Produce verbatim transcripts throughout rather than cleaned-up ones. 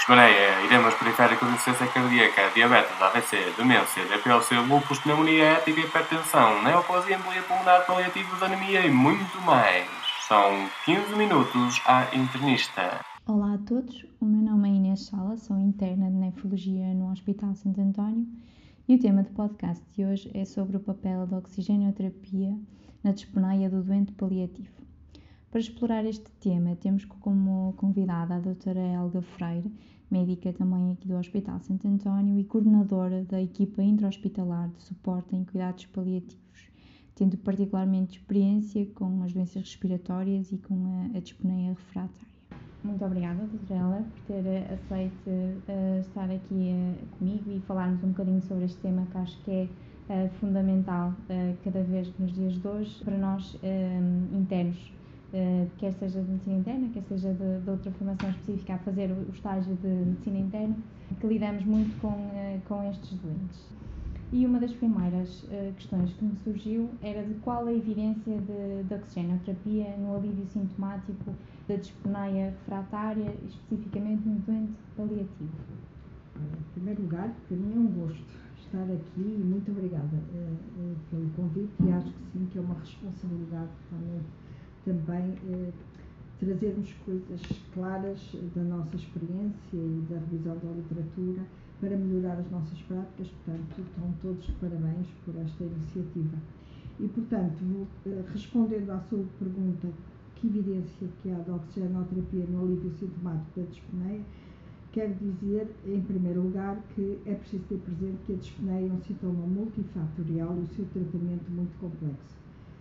Dispneia, edemas periféricos, insuficiência cardíaca, diabetes, A V C, demência, D P L C, lúpus, pneumonia ética, hipertensão, neoplasia, embolia pulmonar, paliativos, anemia e muito mais. São quinze minutos à internista. Olá a todos, o meu nome é Inês Sala, sou interna de nefrologia no Hospital Santo António e o tema do podcast de hoje é sobre o papel da oxigenioterapia na dispneia do doente paliativo. Para explorar este tema, temos como convidada a doutora Helga Freire, médica também aqui do Hospital Santo António e coordenadora da equipa intra-hospitalar de suporte em cuidados paliativos, tendo particularmente experiência com as doenças respiratórias e com a, a dispneia refratária. Muito obrigada, doutora Helga, por ter aceito uh, estar aqui uh, comigo e falarmos um bocadinho sobre este tema que acho que é uh, fundamental uh, cada vez nos dias de hoje para nós uh, internos. Uh, quer seja de medicina interna, quer seja de, de outra formação específica a fazer o, o estágio de medicina interna, que lidamos muito com, uh, com estes doentes. E uma das primeiras uh, questões que me surgiu era de qual a evidência da oxigenioterapia no alívio sintomático da dispneia refratária, especificamente no doente paliativo. Em primeiro lugar, para mim é um gosto estar aqui e muito obrigada uh, uh, pelo convite e acho que sim, que é uma responsabilidade realmente também eh, trazermos coisas claras da nossa experiência e da revisão da literatura para melhorar as nossas práticas. Portanto, estão todos de parabéns por esta iniciativa. E, portanto, vou, eh, respondendo à sua pergunta, que evidência que há da oxigenioterapia no alívio sintomático da dispneia, quero dizer, em primeiro lugar, que é preciso ter presente que a dispneia é um sintoma multifatorial e o seu tratamento muito complexo.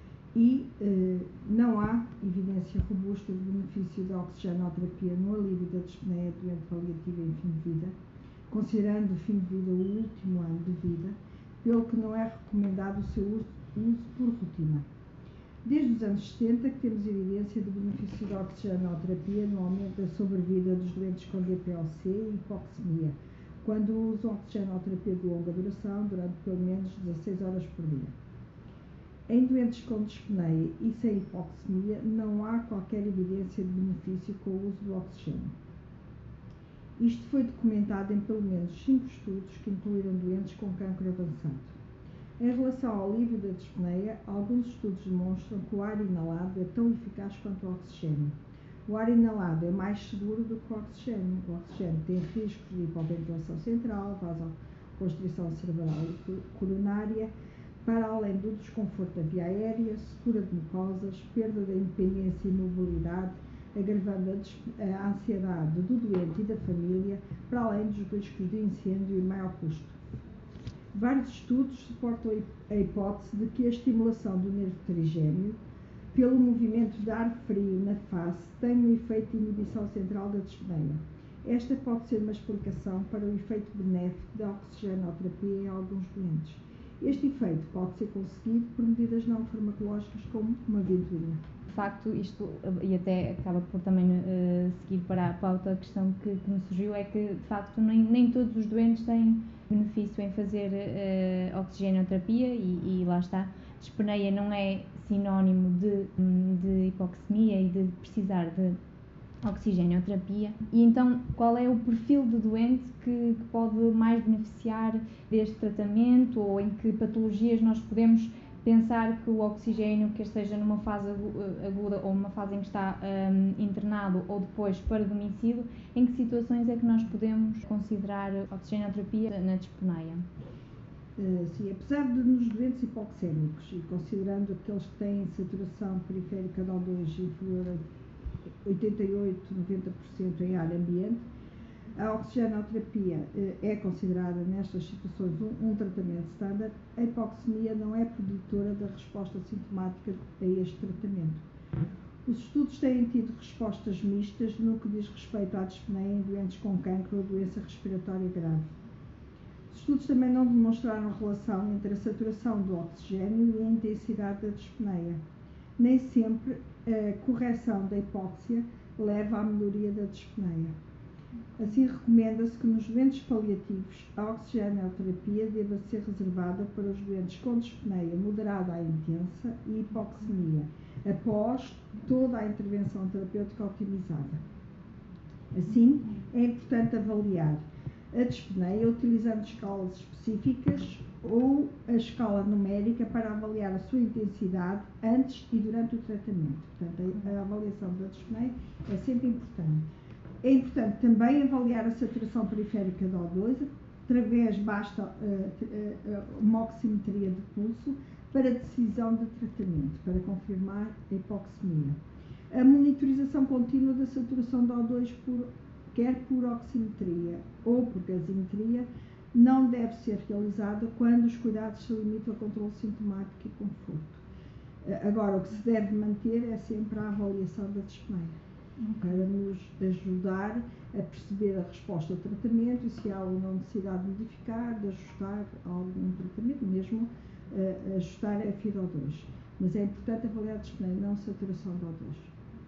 E eh, não há evidência robusta de benefício da oxigenioterapia no alívio da dispneia doente paliativa em fim de vida, considerando o fim de vida o último ano de vida, pelo que não é recomendado o seu uso, uso por rotina. Desde os anos setenta que temos evidência de benefício da oxigenioterapia no aumento da sobrevida dos doentes com D P L C e hipoxemia, quando usam oxigenioterapia de longa duração durante pelo menos dezasseis horas por dia. Em doentes com dispneia e sem hipoxemia, não há qualquer evidência de benefício com o uso do oxigênio. Isto foi documentado em pelo menos cinco estudos que incluíram doentes com cancro avançado. Em relação ao alívio da dispneia, alguns estudos demonstram que o ar inalado é tão eficaz quanto o oxigênio. O ar inalado é mais seguro do que o oxigênio. O oxigênio tem riscos de hipoventilação central, vasoconstrição cerebral e coronária, para além do desconforto da via aérea, secura de mucosas, perda da independência e mobilidade, agravando a, a ansiedade do doente e da família, para além dos riscos de incêndio e maior custo. Vários estudos suportam a hipótese de que a estimulação do nervo trigêmeo, pelo movimento de ar frio na face, tem um efeito de inibição central da dispneia. Esta pode ser uma explicação para o efeito benéfico da oxigenioterapia em alguns doentes. Este efeito pode ser conseguido por medidas não farmacológicas como uma ventoinha. De facto, isto, e até acaba por também uh, seguir para a, para a outra questão que, que me surgiu, é que de facto nem, nem todos os doentes têm benefício em fazer uh, oxigenioterapia e, e lá está, dispneia não é sinónimo de, de hipoxemia e de precisar de oxigenioterapia. E então, qual é o perfil do doente que, que pode mais beneficiar deste tratamento, ou em que patologias nós podemos pensar que o oxigênio, quer seja numa fase aguda ou numa fase em que está um, internado ou depois para domicílio, em que situações é que nós podemos considerar oxigenioterapia na dispneia? Uh, sim, apesar de nos doentes hipoxémicos e considerando aqueles que têm saturação periférica de O dois inferior a oitenta e oito a noventa por cento em ar ambiente, a oxigenioterapia uh, é considerada nestas situações um, um tratamento standard. A hipoxemia não é preditora da resposta sintomática a este tratamento. Os estudos têm tido respostas mistas no que diz respeito à dispneia em doentes com cancro ou doença respiratória grave. Os estudos também não demonstraram relação entre a saturação do oxigênio e a intensidade da dispneia. Nem sempre a correção da hipóxia leva à melhoria da dispneia. Assim, recomenda-se que nos doentes paliativos a oxigenioterapia deva ser reservada para os doentes com dispneia moderada a intensa e hipoxemia, após toda a intervenção terapêutica otimizada. Assim, é importante avaliar a dispneia utilizando escalas específicas ou a escala numérica para avaliar a sua intensidade antes e durante o tratamento. Portanto, a avaliação da dispneia é sempre importante. É importante também avaliar a saturação periférica de O dois, através basta uh, uh, uma oximetria de pulso para decisão de tratamento, para confirmar a hipoxemia. A monitorização contínua da saturação de O dois, por, quer por oximetria ou por gasometria, não deve ser realizada quando os cuidados se limitam a controle sintomático e conforto. Agora, o que se deve manter é sempre a avaliação da dispneia, para nos ajudar a perceber a resposta ao tratamento e se há ou não necessidade de modificar, de ajustar algum tratamento, mesmo uh, ajustar a F I D O dois. Mas é importante avaliar a dispneia, não a saturação de O dois.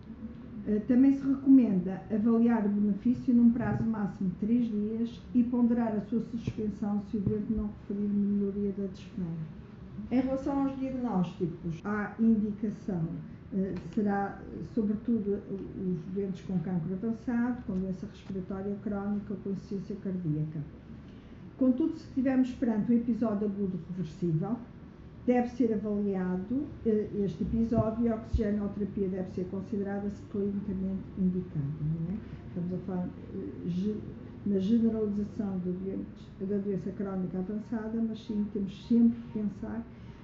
Uh, também se recomenda avaliar o benefício num prazo máximo de três dias e ponderar a sua suspensão se o doente não referir melhoria da dispneia. Em relação aos diagnósticos, há indicação. Uh, será, sobretudo, os doentes com cancro avançado, com doença respiratória crónica ou com insuficiência cardíaca. Contudo, se estivermos perante um episódio agudo reversível, deve ser avaliado uh, este episódio e a oxigenoterapia deve ser considerada se clinicamente indicada. Não é? Estamos a falar uh, ge, na generalização do doentes, da doença crónica avançada, mas sim temos sempre que pensar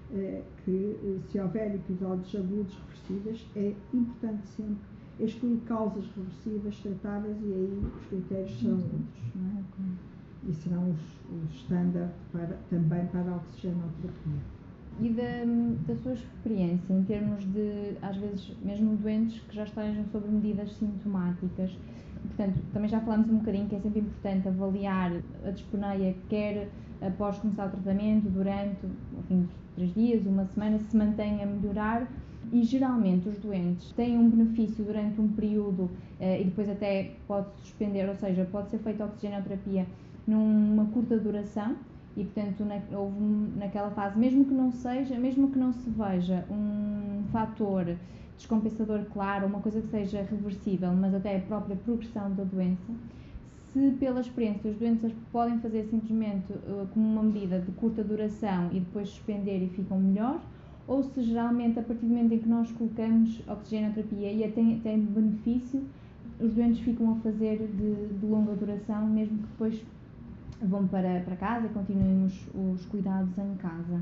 que se houver episódios agudos reversíveis, é importante sempre excluir causas reversíveis tratáveis e aí os critérios serão outros, não é? E serão os, os standard para, também para a oxigenoterapia. E da, da sua experiência, em termos de, às vezes, mesmo doentes que já estejam sob medidas sintomáticas, portanto, também já falámos um bocadinho que é sempre importante avaliar a dispneia, quer após começar o tratamento, durante, enfim, três dias, uma semana, se mantém a melhorar e geralmente os doentes têm um benefício durante um período eh, e depois até pode suspender, ou seja, pode ser feita a oxigenoterapia numa curta duração e, portanto, na, houve naquela fase, mesmo que não seja, mesmo que não se veja um fator descompensador claro, uma coisa que seja reversível, mas até a própria progressão da doença, se pela experiência os doentes podem fazer simplesmente uh, como uma medida de curta duração e depois suspender e ficam melhor, ou se geralmente a partir do momento em que nós colocamos oxigenoterapia e tem, tem benefício, os doentes ficam a fazer de, de longa duração, mesmo que depois vão para, para casa e continuem os, os cuidados em casa.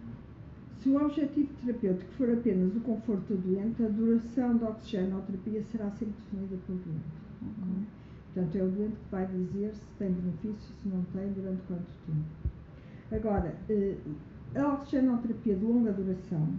Se o objetivo terapêutico for apenas o conforto do doente, a duração da oxigenoterapia será sempre definida pelo doente. Okay. Portanto, é o doente que vai dizer se tem benefício, se não tem, durante quanto tempo. Agora, a oxigenoterapia de longa duração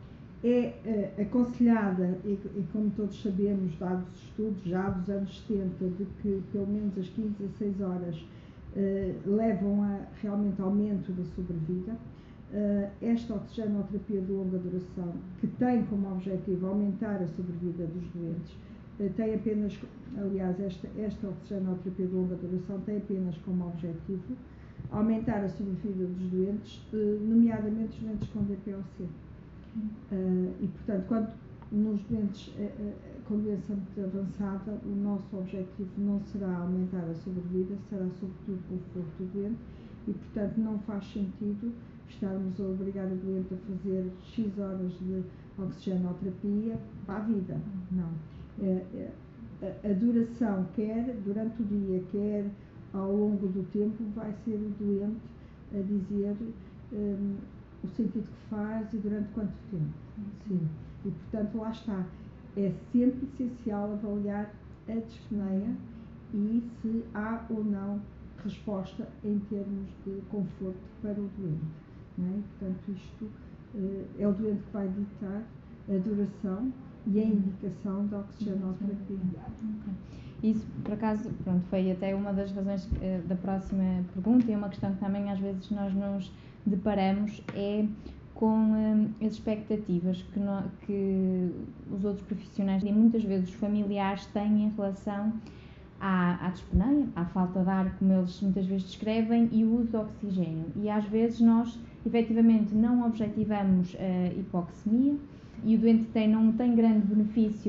é aconselhada, e, e como todos sabemos, dados estudos já dos anos setenta, de que pelo menos as quinze a dezasseis horas eh, levam a realmente aumento da sobrevida. Uh, esta oxigenoterapia de longa duração, que tem como objetivo aumentar a sobrevida dos doentes, uh, tem apenas, aliás, esta, esta oxigenoterapia de longa duração tem apenas como objetivo aumentar a sobrevida dos doentes, uh, nomeadamente os doentes com D P O C. Uh, e, portanto, quando nos doentes uh, uh, com doença muito avançada, o nosso objetivo não será aumentar a sobrevida, será sobretudo o conforto do doente e, portanto, não faz sentido estarmos a obrigar o doente a fazer X horas de oxigenoterapia para a vida. Não. É, é, a, a duração, quer durante o dia, quer ao longo do tempo, vai ser o doente a dizer um, o sentido que faz e durante quanto tempo. Sim. E, portanto, lá está. É sempre essencial avaliar a dispneia e se há ou não resposta em termos de conforto para o doente. Não é? Portanto, isto uh, é o doente que vai ditar a duração e a indicação da oxigenoterapia. Okay. Isso, por acaso, pronto, foi até uma das razões uh, da próxima pergunta e uma questão que também às vezes nós nos deparamos é com uh, as expectativas que, no, que os outros profissionais e muitas vezes os familiares têm em relação à, à dispneia, à falta de ar, como eles muitas vezes descrevem, e o uso de oxigênio. E às vezes nós, efetivamente, não objetivamos a hipoxemia e o doente tem, não tem grande benefício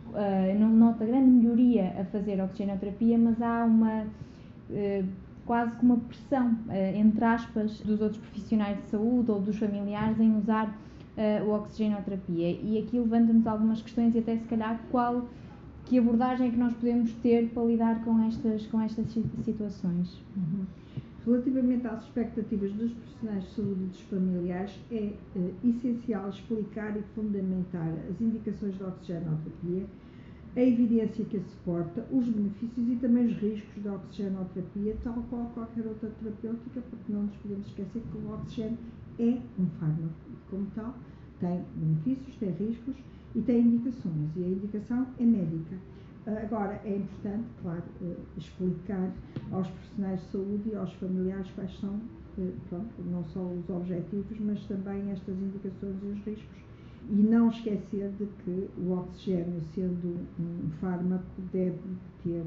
uh, não nota grande melhoria a fazer oxigenoterapia, mas há uma uh, quase que uma pressão, uh, entre aspas, dos outros profissionais de saúde ou dos familiares em usar uh, a oxigenoterapia, e aqui levanta-nos algumas questões e até se calhar qual, que abordagem é que nós podemos ter para lidar com estas, com estas situações. Uhum. Relativamente às expectativas dos profissionais de saúde e dos familiares, é eh, essencial explicar e fundamentar as indicações da oxigenoterapia, a evidência que a suporta, os benefícios e também os riscos da oxigenoterapia, tal qual qualquer outra terapêutica, porque não nos podemos esquecer que o oxigênio é um fármaco e, como tal, tem benefícios, tem riscos e tem indicações, e a indicação é médica. Agora, é importante, claro, explicar aos profissionais de saúde e aos familiares quais são, pronto, não só os objetivos, mas também estas indicações e os riscos. E não esquecer de que o oxigênio, sendo um fármaco, deve ter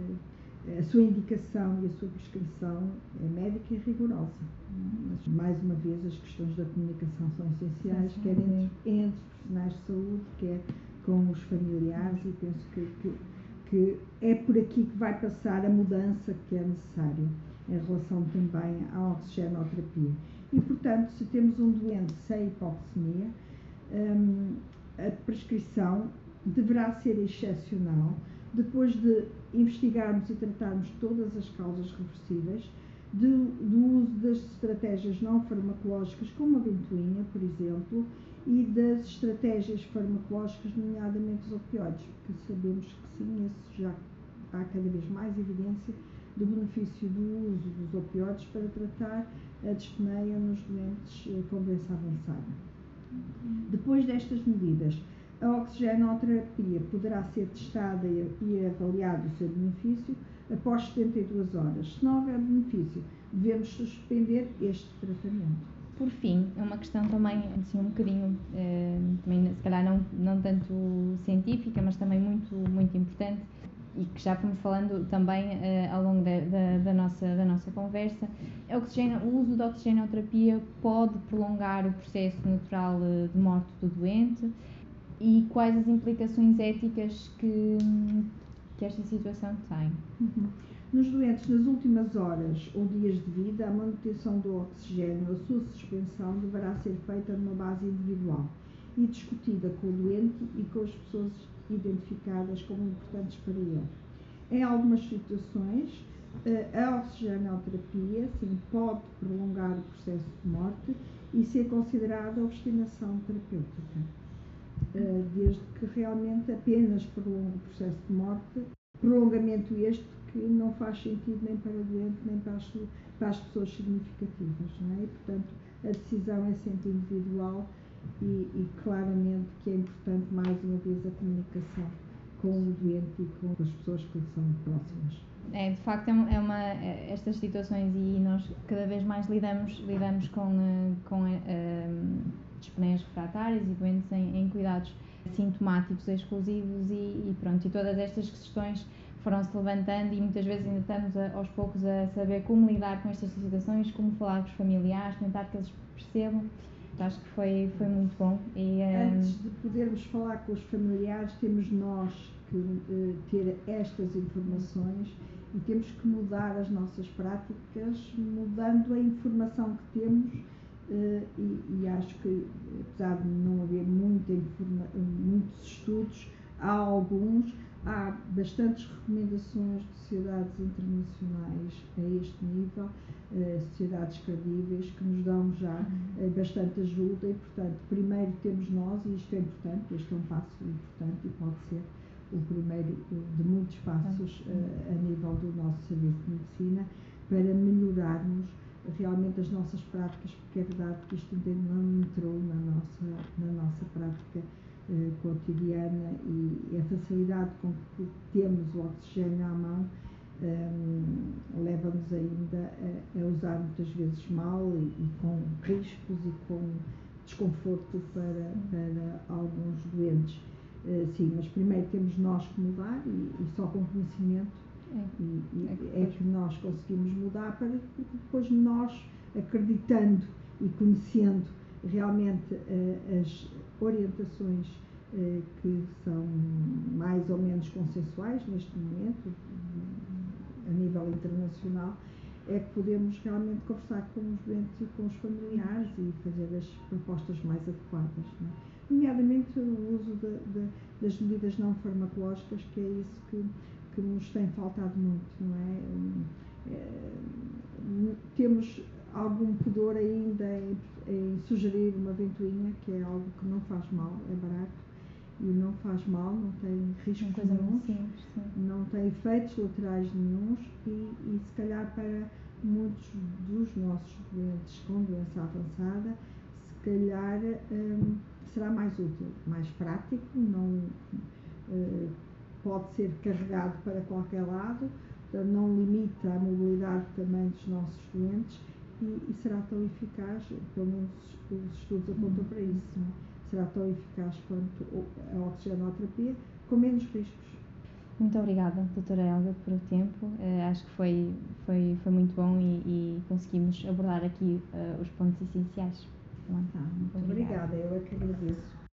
a sua indicação e a sua prescrição é médica e rigorosa. Mas, mais uma vez, as questões da comunicação são essenciais, sim, sim, quer entre, entre profissionais de saúde, quer com os familiares, e penso que, que, que é por aqui que vai passar a mudança que é necessária em relação também à oxigenoterapia. E, portanto, se temos um doente sem hipoxemia, hum, a prescrição deverá ser excepcional, depois de investigarmos e tratarmos todas as causas reversíveis, de, do uso das estratégias não farmacológicas, como a ventoinha, por exemplo, e das estratégias farmacológicas, nomeadamente os opioides, porque sabemos que sim, esse já há cada vez mais evidência do benefício do uso dos opioides para tratar a dispneia nos doentes com doença avançada. Depois destas medidas, a oxigenoterapia poderá ser testada e avaliado o seu benefício após setenta e duas horas. Se não houver benefício, devemos suspender este tratamento. Por fim, é uma questão também, assim, um bocadinho, eh, também, se calhar não, não tanto científica, mas também muito, muito importante, e que já fomos falando também eh, ao longo da, da, da, nossa, da nossa conversa. A oxigênio, o uso da oxigenoterapia pode prolongar o processo natural de morte do doente, e quais as implicações éticas que, que esta situação tem? Uhum. Nos doentes, nas últimas horas ou dias de vida, a manutenção do oxigênio, a sua suspensão, deverá ser feita numa base individual e discutida com o doente e com as pessoas identificadas como importantes para ele. Em algumas situações, a oxigenoterapia, sim, pode prolongar o processo de morte e ser considerada obstinação terapêutica, desde que realmente apenas prolongue o processo de morte, prolongamento este que não faz sentido nem para o doente nem para as, para as pessoas significativas, não é? E, portanto, a decisão é sempre individual e, e claramente que é importante, mais uma vez, a comunicação com o doente e com as pessoas que lhe são próximas. É, de facto, é uma, estas situações, e nós cada vez mais lidamos, lidamos com, com um, dispneias refratárias e doentes em, em cuidados sintomáticos exclusivos, e, e pronto, e todas estas questões foram-se levantando, e muitas vezes ainda estamos a, aos poucos a saber como lidar com estas situações, como falar com os familiares, tentar que eles percebam. Acho que foi, foi muito bom. E, um... Antes de podermos falar com os familiares, temos nós que uh, ter estas informações e temos que mudar as nossas práticas, mudando a informação que temos, uh, e, e acho que, apesar de não haver muita informa- muitos estudos, há alguns, há bastantes recomendações de sociedades internacionais a este nível, uh, sociedades credíveis, que nos dão já uh, bastante ajuda, e, portanto, primeiro temos nós, e isto é importante, este é um passo importante e pode ser o primeiro de muitos passos uh, a nível do nosso serviço de medicina, para melhorarmos realmente as nossas práticas, porque é verdade que isto ainda não entrou na nossa, na nossa prática uh, cotidiana, e a facilidade com que temos o oxigênio à mão um, leva-nos ainda a, a usar muitas vezes mal, e, e com riscos e com desconforto para, para alguns doentes. Uh, sim, mas primeiro temos nós que mudar, e, e só com conhecimento é, e, e é, é que nós conseguimos mudar, para, porque depois nós, acreditando e conhecendo realmente uh, as orientações eh, que são mais ou menos consensuais neste momento, a nível internacional, é que podemos realmente conversar com os doentes e com os familiares e fazer as propostas mais adequadas, não é? Nomeadamente o uso de, de, das medidas não farmacológicas, que é isso que, que nos tem faltado muito, não é? É, temos algum pudor ainda em, em sugerir uma ventoinha, que é algo que não faz mal, é barato e não faz mal, não tem riscos coisa nenhums, muito simples, sim. não tem efeitos laterais nenhuns e, e se calhar para muitos dos nossos doentes com doença avançada, se calhar hum, será mais útil, mais prático, não uh, pode ser carregado para qualquer lado, não limita a mobilidade também dos nossos doentes e, e será tão eficaz, pelo menos os estudos apontam para isso, não é? Será tão eficaz quanto a oxigenoterapia, com menos riscos. Muito obrigada, doutora Helga, por o tempo. Uh, acho que foi, foi, foi muito bom e, e conseguimos abordar aqui uh, os pontos essenciais. Tá, muito obrigada, eu é que agradeço.